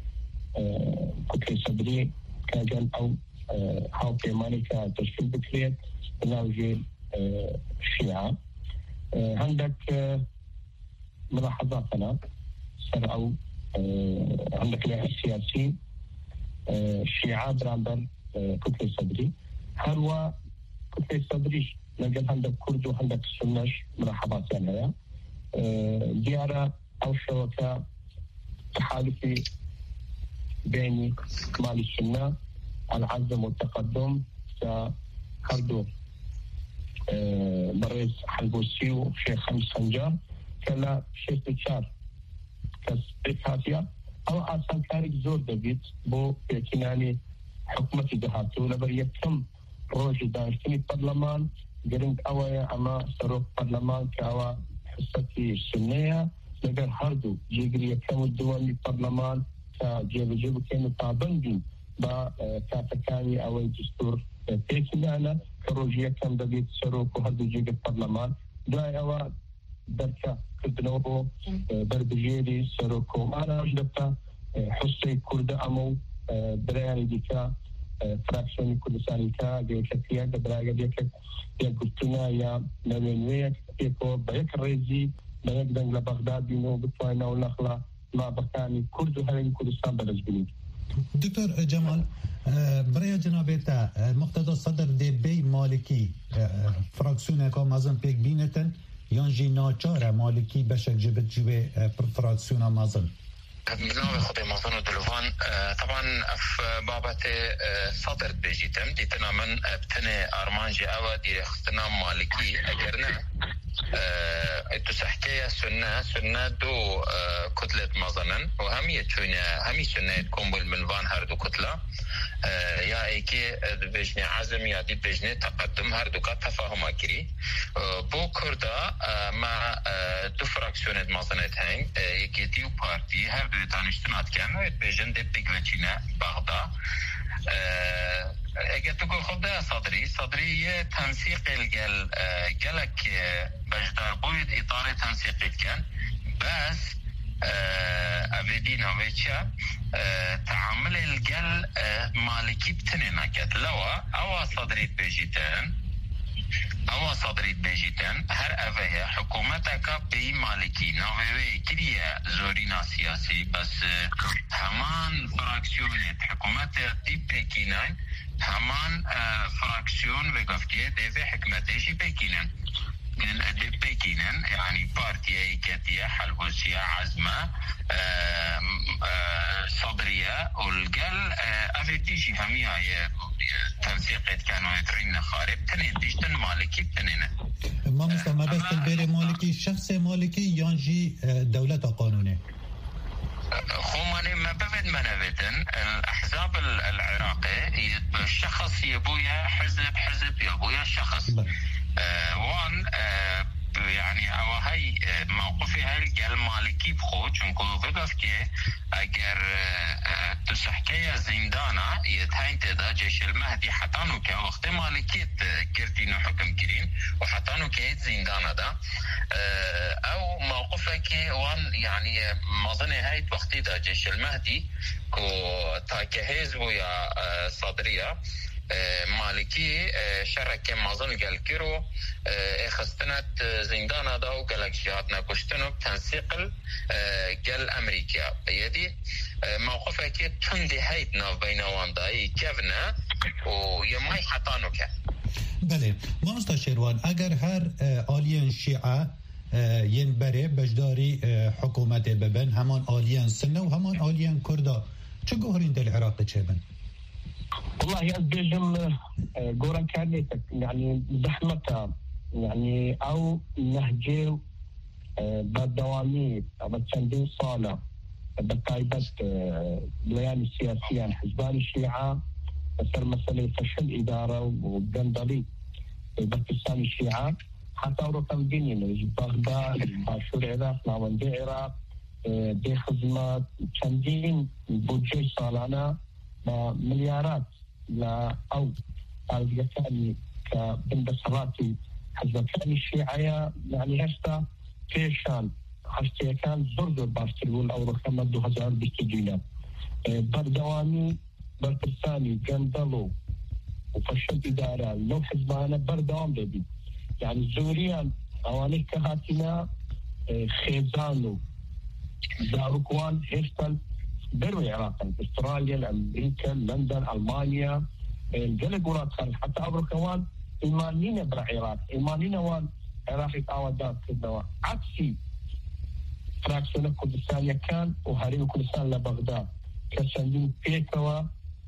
كتله صدري كان أو هاو بيماني كتشكيل بكريت بناوجي الشيعة عندك ملاحظاتنا سرعوا عندك اللاعب السياسي الشيعة براندر كتلة صدري هروا كتلة صدري نقل عندك كرد وعندك سنش ملاحظات يعني ديارة أو شوكة تحالفي بين مال السنة العزم والتقدم كهردو بريز حلبوسي وشيخ خمس خنجار كلا شيخ تشار كسبيكاتيا أو أصلا كارك زور دبيت بو بيكيناني حكومة دهاتو لبر يكتم روج دانشتني برلمان قرنك أوايا أما سروق برلمان كأوا حصتي السنية لبر هردو جيقري يكتم الدواني برلمان كجيب جيبو كينو تابندين با كاتكاني أو دستور بيكينانا كروجيا كان دبيت سروق وهردو جيب البرلمان داي أوا دركا كدنوبو بربجيري سروكو أنا أجدبتا حسي كرد أمو برياني ديكا فراكشوني كردستاني كا ديكتيا دبراغا ديكا يا قلتنا يا نوينويك يكو بيك الرئيزي بيك دنجل بغداد بينو بطوانا ونخلا ما بكاني كردو هلين كردستان بلجبني. دكتور جمال برای جنابتا مقتدا صدر دی بی مالکی فراکسیون که مازن پیک بینتن یانجی ناچار مالکی بشک جبت جوه فراکسیون مازن بناوي خدي مازن ودلوان طبعا في بابت صدر بيجيتم ديتنا من بتني ارمانجي اوا دير اختنا مالكي اجرنا اتو سحكية سنة سنة دو كتلة مازنن وهم يتشوينا همي سنة تكون من فان هردو كتلة يا ايكي بجني عزم يا دي بجني تقدم هردو كات تفاهم كري بو كردا مع دو فراكسيون مازنت هنگ يكي ديو بارتي هردو دانشتنات كان ويتبجن دي بيقلتشينا بغدا اگر تو گو خود ده صدری صدری تنسیق الگل گلک بجدار بوید اطار تنسیقید کن بس ابدینا ویچه تعامل الگل مالکی بتنه نکد لوا او صدری بجیتن اما صدريت بيجيتن هر اوه حكومتك بي مالكي نووي كريا زورينا سياسي بس همان فراكسيونت حكومت دي بيكينان همان فراكسيون وقفكي دي حكمتيشي بيكينان دي بيكينان يعني بارتيا كاتيا حلوسيا عزمة صدرية والقل أفتيشي همية تنسيقات كانوا يترين خارب تنين ديشتن مالكي تنين ما مثل ما بس البيري مالكي شخص مالكي ينجي دولة قانونية خماني ما بفد منفتن الأحزاب العراقي الشخص يبويا حزب حزب يبويا شخص وان يعني او هاي موقفي هاي الجال مالكي بخو چونكو بقف كي اگر تسحكي زندانا يتهين تدا جيش المهدي حتانو كي وقت مالكيت كرتينو حكم كرين وحتانو كي زندانا دا او موقفك وان يعني مظني هاي وقتي دا جيش المهدي كو تاكي هزبو يا صدرية مالكي شركة مازن قال كيرو خستنت زندان هذا وقالك جهاتنا كشتنو بتنسيق قال أمريكا يدي موقفه كي تندي هيدنا بين وانداي كيفنا ويماي حطانو كا بله ما مستشيروان اگر هر آليان شيعة ينبري بجداري حكومت ببن همان آليان سنة وهمان آليان كردا چه قهرين دل العراق تشبن؟ والله أزبيجم قورا كانت يعني زحمتها يعني أو نهجي بالدوامي أو بتسندين صالة بتايبت بليان السياسية حزبان الشيعة مثل مسألة فشل إدارة وقندلي باكستان الشيعة حتى رقم ديني بغداد باشور العراق ناوندي العراق دي خدمات تسندين بودجي صالانة مليارات لا أو الجسامي كبندسراتي حزب ثاني الشيعية يعني هشتا فيشان هشتا كان زرد باسترول أو رقم دو هزار بستجينا بردواني برتساني قندلو وفشل إدارة لو حزبانا بردوام ببي يعني زوريا أواني كهاتنا خيزانو داروكوان هشتا دروا العراق استراليا امريكا لندن المانيا الجل قرات خارج حتى ابرو كمان ايمانينا برا العراق ايمانينا وان عراقي اودات كدوا عكسي فراكسيون كردستان كان وهريم كردستان لبغداد كسندين بيكوا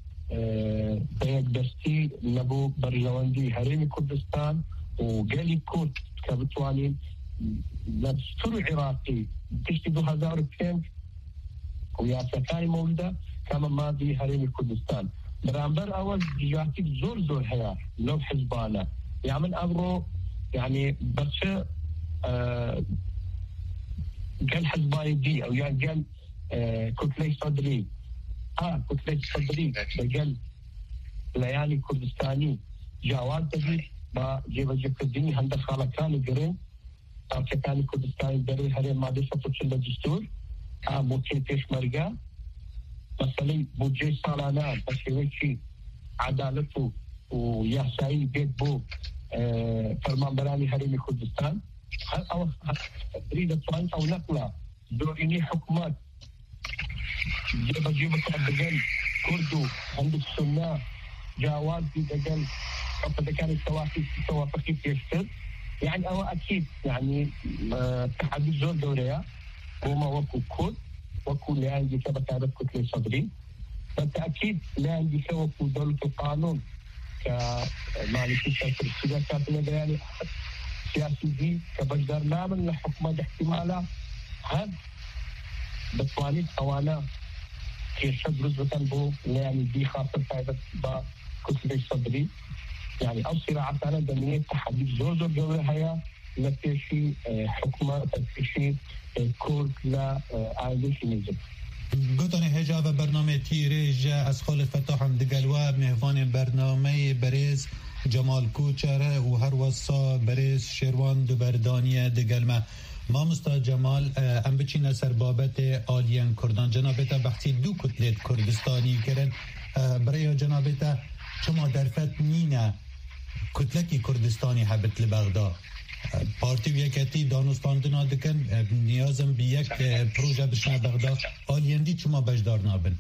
بيك دستي لبو برجواندي هريم كردستان وقالي كورد كبتوانين لبستر العراقي تشتي دو هزار وكين ويا سكاي مولده كما ماضي هريم كردستان برامبر اول جاتك زور زور حياه لو حزبانا يعمل امره يعني بس آه قال حزباي دي او يعني قال آه كتلي صدري اه كتلي صدري قال ليالي كردستاني جواد تجي با جيب جيب الدنيا هند خاله كان يقرن كان كردستاني دري هريم ماضي فتش الدستور اه موتي بيش مرقا مثلا بوجي سالانه بس يوشي عدالته وياساي بيت بو آه فرمان براني هريمي كردستان هل او تريد الطريق او نقله دوريني حكومات جيبا جيبا دقل كردو عندك سنة جاواز في دقل قد كان التوافق توافقي يشتر يعني او اكيد يعني آه تحدي زور دوريا وما وكو كود وكو اللي عندي كبا تعرف كتلة صدري بالتأكيد لا عندي كوكو دولة القانون كمالكي شاكر السودان كابلة بياني سياسي دي كبجدر نامن لحكمة احتمالها هاد بتوانيت اوانا كيشد رزبة بو لا يعني دي خاطر فايدة با كتلة صدري يعني او صراعات انا دمية تحدي زور زور جوه هيا لتشي حكمة تشي كورد لا عايزش نيجي گوتنی هجاب برنامه تیریج از خال فتاح هم دگلوه مهوان برنامه بریز جمال کوچره و هر وصا بریز شیروان دو بردانی دگلمه ما مستا جمال ام بچین سر بابت آلیان کردان جنابتا بحثی دو کتلت کردستانی کرن برای جنابتا شما درفت نینه کتلکی کردستانی هبت لبغداد پارتی یکتی دانستاندنا دکن نیازم به یک پروژه بشنه بغداد آلیندی چما بجدار نابن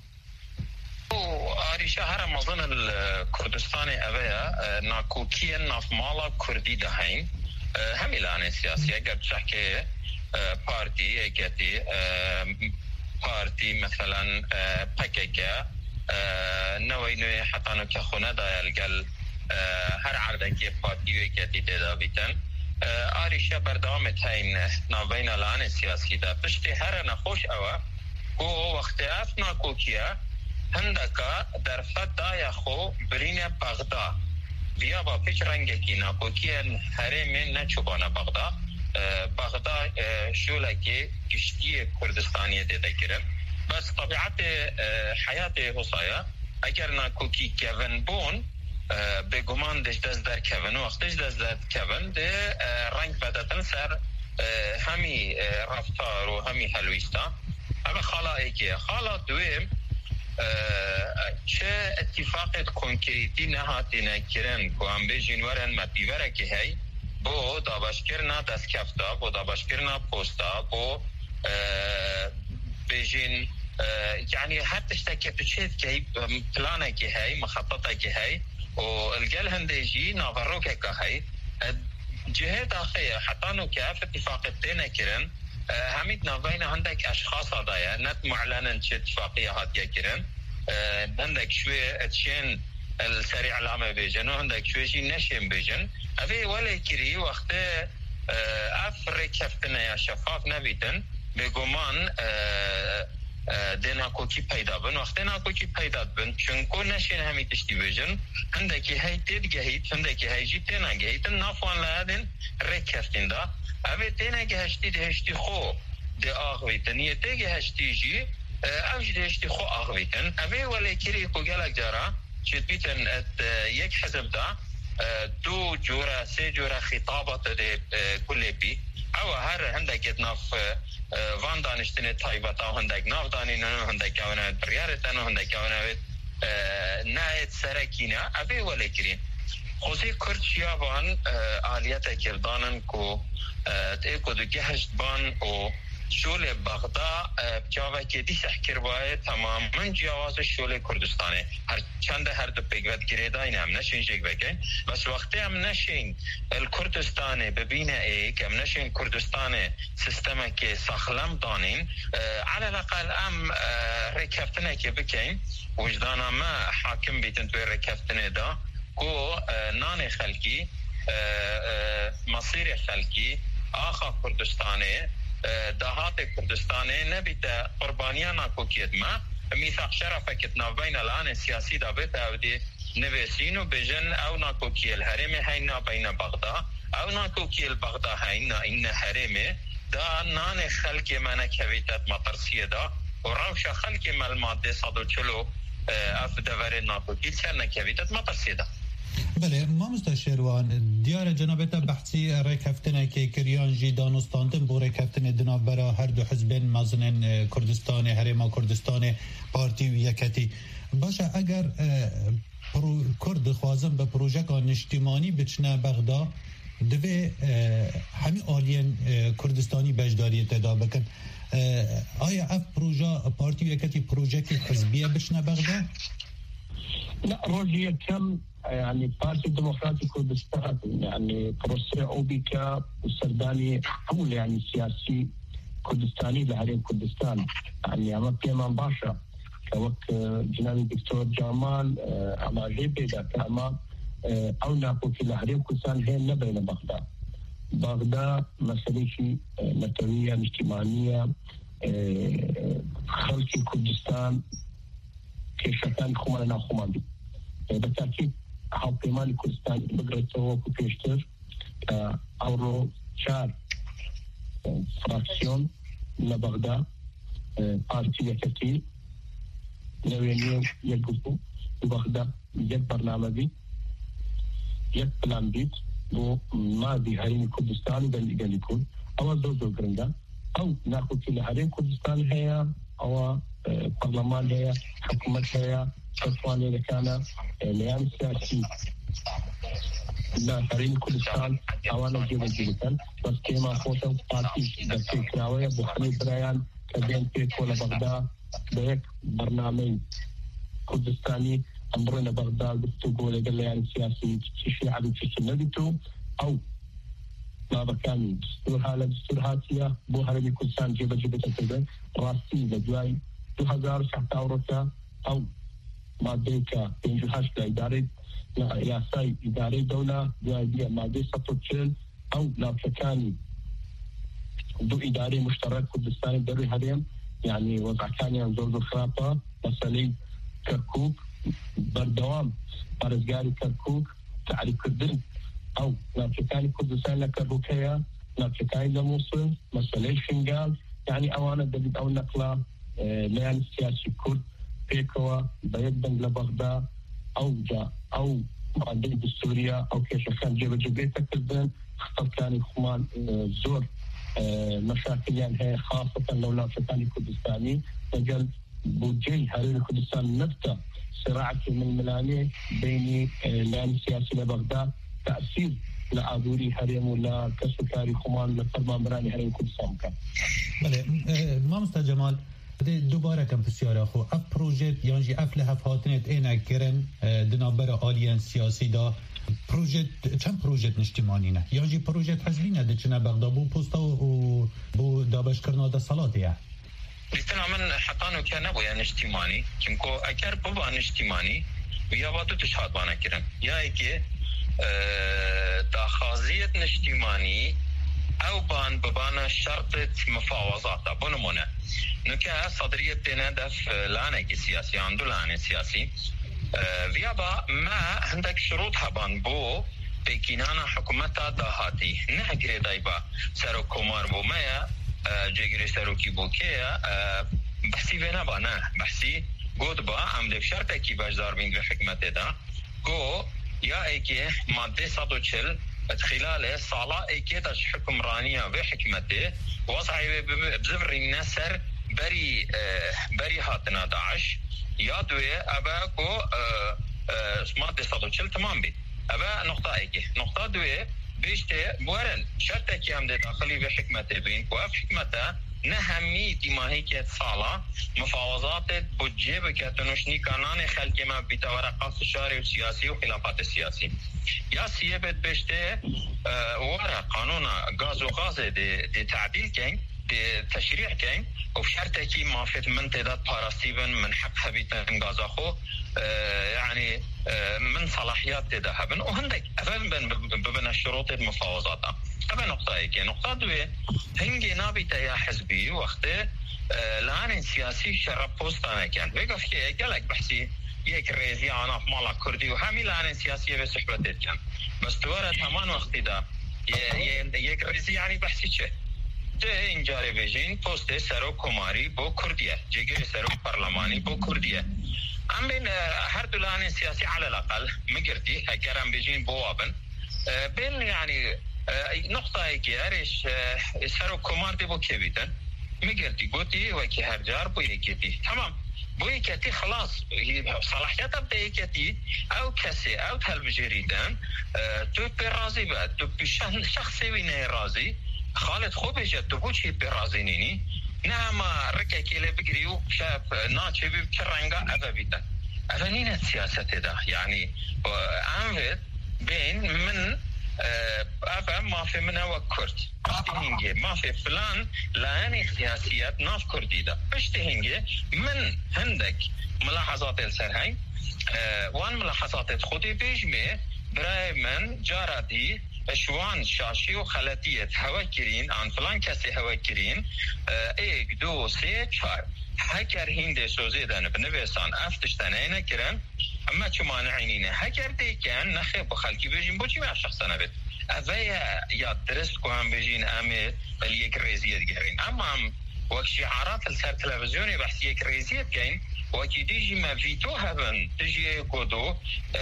آریشه هر مزن الكردستان اویا ناکوکی نافمالا کردی دهین همین لانه سیاسی اگر چه پارتی یکتی پارتی مثلا پککه نوعی نوعی حتی نو که خونه دایل گل هر عرضه که پارتی یکتی دیده بیتن آریشه بردام تاین نوین لانه سیاسی ده پشتی هر نخوش اوه او وقت اف ناکوکیه هندکا در خط دای خو برین بغداد بیا با پیچ رنگ کی ناکوکی حرم نچوبانه بغداد بغداد شولکی گشتی کردستانی دیده گیرم بس طبیعت حیات حسایا اگر ناکوکی کون بون به گمان دش دست در کون وقتش دست در کون ده رنگ بدتن سر همی رفتار و همی حلویستا اما خالا ایکیه خالا دویم چه اتفاقات کنکریتی نهاتی نکرن که هم بیجین ورن مدیوره که هی بو دابش کرنا دست کفتا بو دابش کرنا پوستا بو بیجین یعنی حتی اشتاکه تشید که پلانه که هی مخططه که هی و الگل هندیجی ناورو که که هی جهه داخله حتی نو که اف اتفاقات نکرن همید نوین هندک اشخاص دایا نت معلنا چه اتفاقیه هاتیه کرن هندک شوی اتشین السریع علامه بیجن و هندک شویشی نشیم بیجن اوی ولی کری وقت افر کفتنه یا شفاف نبیتن بگمان ده ناکوکی پیدا بن وقت ناکوکی پیدا بن چونکو نشین همی تشتی بیجن هندکی هی تید گهید هندکی هی جی تینا گهید نافوان لادن ری کفتن دا اوه تینه که هشتی ده هشتی خو ده آغویتن یه ته که هشتی جی اوش ده هشتی خو آغویتن اوه ولی کری که گلک جارا چید بیتن یک حزب دا دو جورا سه جورا خطابات ده کلی بی اوه هر هندک اتناف وان دانشتن تایبتا هندک ناف دانینن هندک اونه بریارتن هندک اونه نایت سرکینه اوه ولی کری خوزی کرد شیابان آلیت کردانن که ایکو دو گهشت بان و شول بغداد جاوه که دی سحکر باید تماما جواز شول کردستانه هر چند هر دو پیگوت گریده این هم نشین شک بکن بس وقتی هم نشین الکردستانه ببینه ایک هم نشین کردستانه سیستمه که سخلم دانین على الاقل هم رکفتنه که بکن وجدانا ما حاکم بیتن توی رکفتنه دا کو نان خلکی مصير خلکی آخا کردستانه دهات کردستانه نبیت قربانیان ناکوکیت ما میثاق شرفه کتنا بین الان سیاسی دا بیت او دی نویسین و بجن او ناکوکی الحرم هینا بین بغداد او ناکوکی البغداد هینا این حرم دا نان خلکی من کویتت مطرسیه دا و روش خلکی مل ماده صد و چلو اف دور ناکوکی چر نکویتت مطرسیه دا بله ما مستشیروان دیار جنابتا بحثی ریکفتنه که کریان جی دانستاندن بو ریکفتن دناف برا هر دو حزبین مازنن کردستان هرما کردستان پارتی و یکتی باشه اگر کرد خوازم به پروژه کان اجتماعی بچنه بغداد دوی همی آلین کردستانی بجداری تدا بکن آیا اف پروژه پارتی و یکتی پروژه که حزبیه بچنه بغداد؟ لا روجي كم يعني بارتي الديمقراطي كردستان يعني بروسيا اوبيكا والسرداني حول يعني سياسي كردستاني لحريم كردستان يعني اما بيمان باشا كوك جنابي الدكتور جمال اما جيبي ذاك اما او ناكو في لحريم كردستان هي نبين بغداد بغداد مسألة نتوية اجتماعية خلق كردستان كيشتان خمالنا خمالي بالتأكيد حاول پیمان کردستان بگرفته و پیشتر اورو چار فراکسیون لبغداد پارتی یکتی نوینی یک گروه بغداد یک برنامه یک پلان بیت و ماضی حریم کردستان گلی گلی کن او دو دو گرنده او ناخد که حریم کردستان هیا او برلمان هیا حکومت هیا تصواني لكان ليام سياسي لا هرين كردستان أوانا جيبا جيبتن بس كيما فوتو بارتي دكتي كراوية بخلي بريان كبين بيت ولا بغداد بيك برنامج كردستاني أمرنا بغداد بتقول قال يعني سياسي شيء عدد في السنة أو ما كان دستور هذا دستور هاتية بو هربي كردستان جيبا جيبتن كذا راسي لجواي دو هزار شحتا ورطة أو ما ديكا بينجوهاش لإدارة ياساي إدارة دولة جاية مادة ستوتشل أو لا فكاني دو إدارة مشترك كردستاني دري هريم يعني وضع كان ينظر خرافة مسألة كركوك بردوام بارزقاري كركوك تعريف كردن أو لا فكاني كردستان لكربوكية لا فكاني لموصل مسألة شنغال يعني أوانا دبيت أو نقلة ليان السياسي كرد بيكوا بيدن لبغداد أو جا أو معدل بسوريا أو كيش كان جيب جبيتة كردن خطر كان يخمان زور مشاكل يعني هي خاصة لو لا فتاني كردستاني نجل بوجي هارين كردستان نبتة صراع من ملاني بين لان سياسي لبغداد تأثير لعبوري هريم ولا كسكاري خمان لفرمان براني هرين كردستان كان. بله ما مستر جمال دوباره کم بسیار خو اف پروژه یانجی اف له هاتنت اینا کرن دنابر آلیان سیاسی دا پروژه چند پروژه اجتماعی نه یانجی پروژه حزبی نه دچنا بغداد بو پوستا و بو دابش کرنا دا صلاتیه مثلا من حتانو که نبو یعنی اجتماعی چونکو اگر ببان اجتماعی یا وادو تشهاد بانه کرن یا ای دا خازیت اجتماعی او بان ببان شرط مفاوضات بنمونه نکه صدریت دینه دف لانه سیاسی اندو لانه سیاسی ویابا ما هندک شروط هبان بو بکینانا حکومتا داهاتی نه گره دایبا سرو کمار بو میا جگری سروکی بو که بحثی وینا با نه بحثی گود با امدک شرط کی بجدار بین حکمت دا گو یا ایکی ماده صد و چل خلال صلاة ايكيتش حكمرانية وحكمته وضعي بزبر النسر بري بري هاتنا داعش يادوي أبا كو مادة صدو چل تمام بي أبا نقطة ايكي نقطة دوي بيشته بورن شرطة كي هم داخلي وحكمته بين كواف حكمته نهمي دماهي كيت صالة مفاوضات بودجي بكتنوشني كانان خلق ما بتورقات الشارع السياسي وخلافات السياسي يا سيبت بشته ورا قانون غاز وغاز دي, دي تعديل كين دي تشريع كين وبشرطة كي ما فيت من تعداد باراستيفن من حقها بيتن غازاخو يعني من صلاحيات تذهبن وهندك أفهم ببن الشروط المفاوضات أبا نقطة إيكي نقطة دوية هنجي نابي يا حزبي وقت لان سياسي شرب بوستانا كان بيقف كي قالك بحسي يك ريزي أنا في مالا كردي وهمي لان سياسية بسحبتت كان مستوارة همان وقت دا يك ريزي يعني بحسي چه ده انجاري بيجين پوست سرو كماري بو كردية جيجري سرو برلماني بو كردية ام بين هر دولان سياسي على الأقل مقردي هكرم بيجين بوابن بين يعني نقطة هيكي أريش سرو كمار دي بو كيبيتن مقردي قوتي وكي هرجار بو يكيتي تمام بو يكيتي خلاص صلاحيات ابدا يكيتي او كسي او تلفجريدن تو برازي بعد تو بشخصي وينه رازي خالد خوبه جد تو بو چي برازي نيني نعم ركي كيلي بقريو شاب ناتشي بكرنغا افا بيتن افا نينة سياسة دا يعني عامل بين من أبا ما في منها وكرد بشتهنجي ما في فلان لاني سياسيات ناف كردي دا بشتهنجي من هندك ملاحظات السرهاي وان ملاحظات خودي بيجمي براي من جاراتي شوان شاشي وخلاتية هواكرين عن فلان كسي هواكرين ايك دو سي چار هكر هنده سوزي دان بنويسان افتشتان اينا كرن اما چو مانعينينه هكر دي كان نخي بخلقي بيجين بوچي مع شخصنا بيت اوه يا درست كو هم بيجين امي اليك ريزيت جارين اما هم وك شعارات السر تلفزيوني بحث يك ريزيت جارين وكي ديجي ما فيتو هبن تجي كودو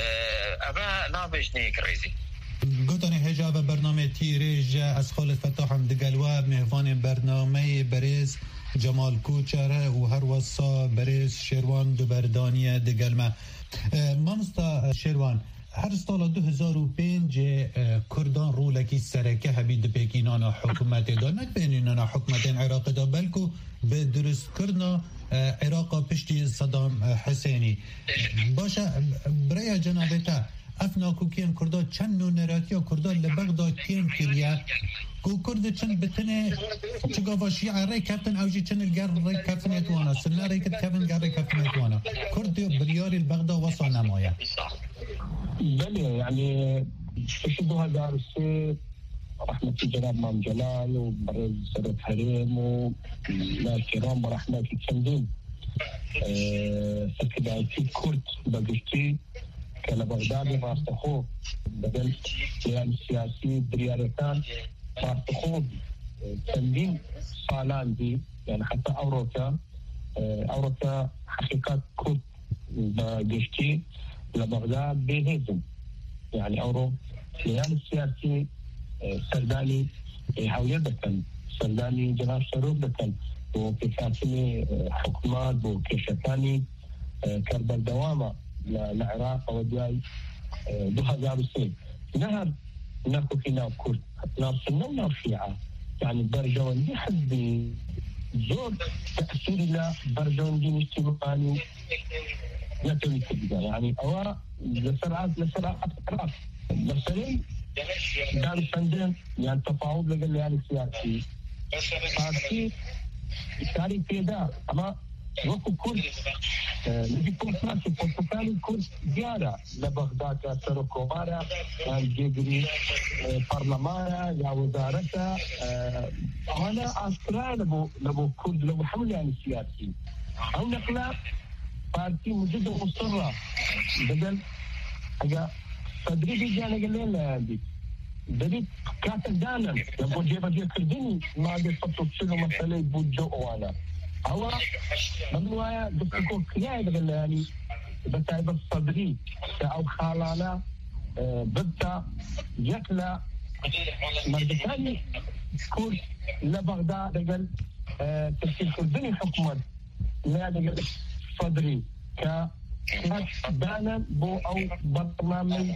اوه نابش نيك ريزي گوتانی هجاب برنامه تیریج از خالد فتاح هم دگلوه مهوان برنامه بریز جمال کوچره و هر وصا بریز شیروان دو بردانی دگلمه مامستا شیروان هر سال دو هزار و پنج کردان رولکی سرکه هبید بکینانا حکومت دا نک بینینا حکومت عراق دا بلکو به درست کرنا عراق پشتی صدام حسینی باشه برای جنابتا افنا کوکین کردا چند نو نراتیا کردا لبغدا کین کریا کو کرد چند بتنه چگا باشی عره کفتن اوجی چند الگر ری کفتن اتوانا سلنا ری کت کفتن گر ری کفتن اتوانا کرد بریار البغدا وصا نمایا بله يعني في دو هزار وستة رحمة جناب مام جلال وبرز سيدة حريم وناس كرام برحمة التنظيم فكذا في كرد بقشتي كان بغدادي راستخو بدل يعني السياسي بريالتان راستخو تنظيم صالان دي يعني حتى أوروكا أوروكا حقيقة كرد بقشتي لبغداد بيهزم يعني أورو ليان السياسي سرداني هاوية بكن سرداني جناح شروط بكن وكفاتني حكومات وكشتاني كربر دوامة للعراق ودياي دو هزار وستة نهر ناكو في ناب كرد ناب سنة وناب شيعة يعني برجون دي حد زور تأثير لا برجون دي اجتماعي يتم كذا يعني أو لسرعات لسرعات أطراف مثلاً دار سندن يعني تفاوض لقل يعني سياسي فاسي تاريخ كذا أما وقت كل نجي كل فرنسي برتقالي كل زيارة لبغداد كسر كومارا يعني جيجري برلمانا يا وزارتها أنا أسرع لبو لبو كل لبو حمل يعني سياسي أو نقلا بارتي موجود مصرة بدل حاجة صدري بيجانا قال لنا عندي بديت كاتل دانا يبغى جيبه جيب كرديني ما قد فتو تشيلو مسألة بوجو وانا هو ممنوعة دكتور كياي قال يعني بتاعي بس صدري أو خالانا بدتا يكلا مردتاني كل لبغداد قال تشكيل كرديني حكومة لا قال صدري ك دانا بو او برنامج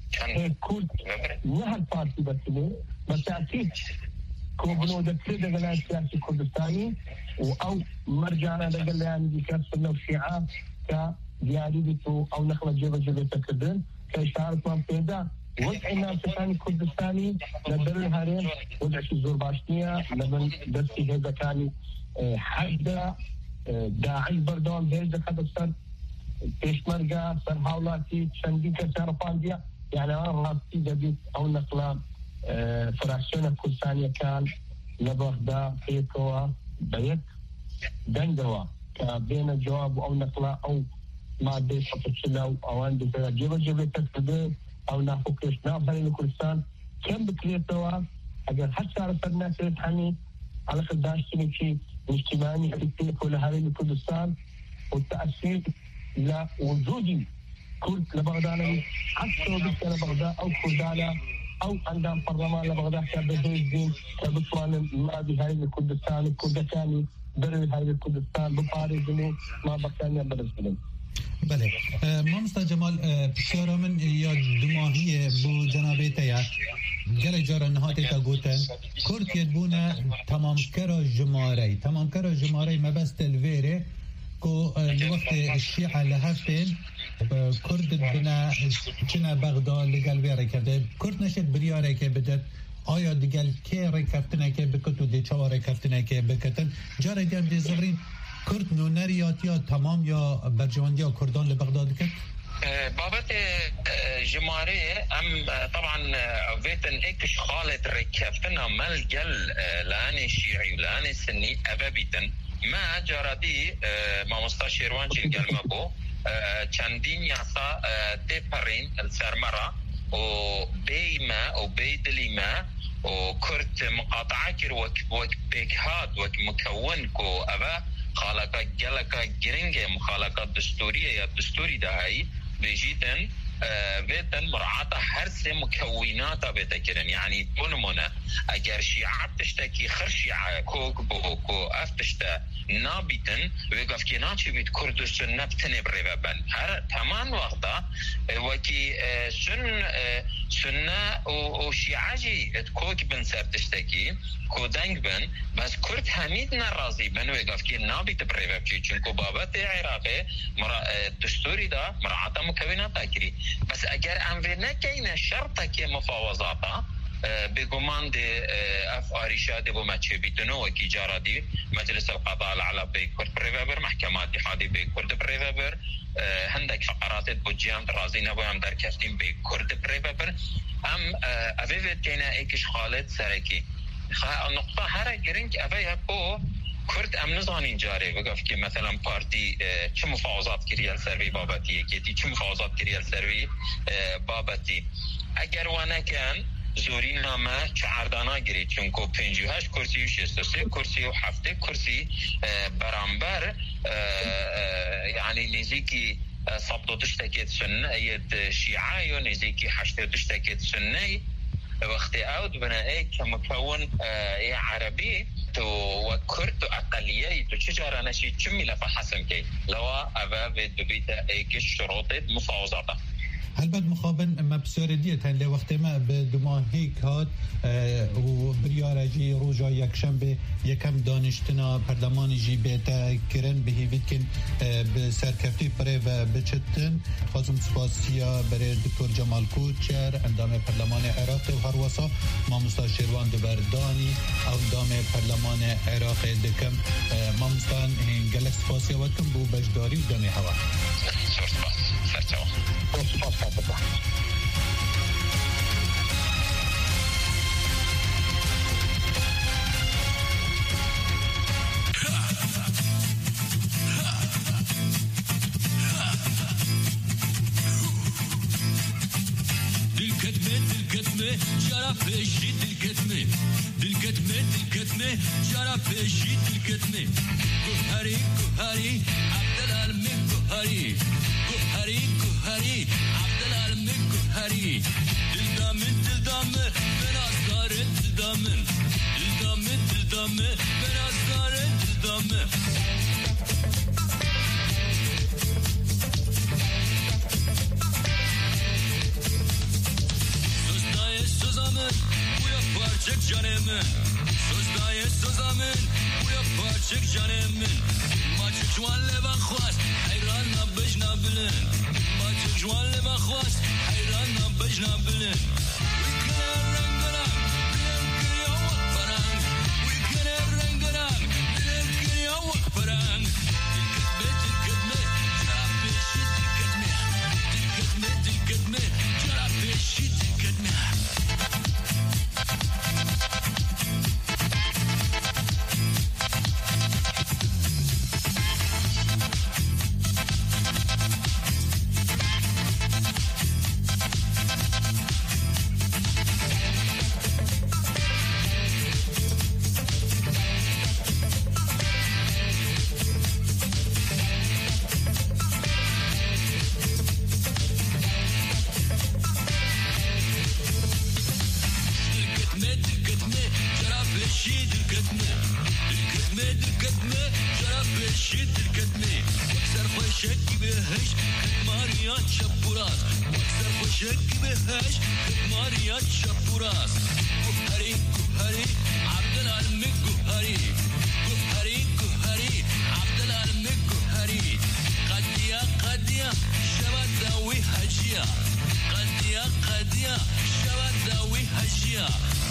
كل نهر بارتي بسني بالتأكيد كوبنو دكتور دقلان سياسي كردستاني او مرجعنا دقلان دي كرسلنا وشيعة كدياري بيتو او نخلة جيبة جيبة تكردن كإشارة من بيدا وضعنا سكاني كردستاني ندر الهارين وضع الزور باشنية لمن دستي هذا كاني حدا داعي بردون بيزا كردستان پیشمرگا سرحاولاتی چندین کسر پاندیا يعني أنا رابطي جديد أو نقلا فراشون كرسانية كان لبغدا فيكوا بيت دندوا كبين الجواب أو نقلا أو ما بيش فتشلو أو عندي كذا جيبه جيبه تكتب أو نافوكش نافرين كرسان كم بكريتوا أجر حتى على الناس يتحني على خداشتني في اجتماعي في كل هذه كردستان والتأثير لا وجودي كرد لبغداد حتى لو بس لبغداد أو كردانا أو عندهم برلمان لبغداد كبدين كبطوان الماضي هاي الكردستان الكردستاني بري هاي الكردستان بفارس جنوب ما بكاني برسلين. بله مامستا جمال بسیارا من یا دماهی بو جنابیتا یا گره جارا نهاتی تا گوتن کرد یدبونه تمام کرا جماره تمام کرا جماره مبست الویره کو لوقت الشيعة لهفتين كرد بنا كنا بغداد لقال بيرا كده كرد نشد بريارة كبدت آیا دیگر که رکفتنه که بکتو دی چواره کفتنه که بکتن جاره دیم دی زغرین کرد نونریات یا تمام یا برجواندی یا کردان لبغداد کت؟ بابت جماري ام طبعا فيتن اكش خالد ركفتنا ملجل لاني شيعي ولاني سني ابابيتن ما جرادي ما مستشيروان جلجل مبو چندين ياسا تيبرين السرمرة و بيما و بيدليما و كرت مقاطعة كر وك وك بيكهاد وك مكون كو أبا خالقة جلقة جرينجة مخالقة دستورية يا دستوري ده هاي بيجيتن بيتن مراعاة هر سه مكونات بتكرن يعني بنمونه اگر شیعه تشتکی خر شیعه کوک بو کو افتشتا نابیتن وقف کی ناچی بیت کردستان نبتنه بره بن هر تمام وقتا وکی سن سنه و شیعه جی کوک بن سر تشتکی کودنگ بن بس کرد حمید ناراضی بن وقف کی نابیت بره بچی چونکو بابت عراقی دستوری دا مراعاة مكونات اکری بس اگر امر نکینه شرطه که مفاوضاتا بگمان ده اف آریشاد بو مچه بیتنو وکی جارادی مجلس القضاء العلا بيكورد بريفابر محكمات اتحادي بيكورد بريفابر هندك فقرات بوجيام رازي نبوام در كفتين بيكورد بريفابر ام اوه كينا ايكش خالد سركي النقطة هره گرنك اوه بو کرد ام نزانین جاره وقف که مثلا پارتی چه مفاوضات کریال سروی بابتی که چه مفاوضات کریال سروی بابتی اگر وانه کن زورین نامه چهاردانا گرید چونکو پنجی و هشت کرسی و شست و سه کرسی و هفته کرسی برانبر یعنی نزیکی صبت و تشتکت سنه اید شیعه یا نزیکی هشت و تشتکت سنه وقتی اود بنای که مکون عربی تو و کرد و اقلیه تو چجارا نشی چه ملفه حسم کی لوا اوه و دوبیت ایک شروط مفاوضاته البته مخابن ما بسیار دیت هنده وقتی ما به دماهی کات و بریارجی روزا یکشنبه یکم دانشتنا پرلمانی جی بیتا کرن به هیوید کن به سرکفتی پره و بچتن خواستم سپاسیا برای دکتر جمال کوچر اندام پرلمان عراق و هر واسا ما مستا شیروان دبردانی او اندام پرلمان عراق دکم ما مستا گلک سپاسیا وکم بو بجداری و دمی هوا سپاس سرچاو سپاس سپاس جرا پیشی دل کتمه دل کتمه دل کتمه جرا پیشی دل کتمه گوهری گوهری عبدالعالمی گوهری گوهری گوهری عبدالعالمی گوهری دل دامن دل دامن ben asgare dil damen dil damen dil damen ben asgare dil damen Parçık canımın Sözdaye sözamın Bu ya parçık canımın Maçık juanle bakwas Hayranla bejna bilin Maçık juanle bakwas Hayranla bejna bilin Wikine rengaran Bilen kiriya wakbaran Wikine rengaran Bilen kiriya wakbaran Dilketme dilketme Jarab beşi dilketme Dilketme dilketme Jarab beşi dilketme قديا قديا شبت ذوي هجيا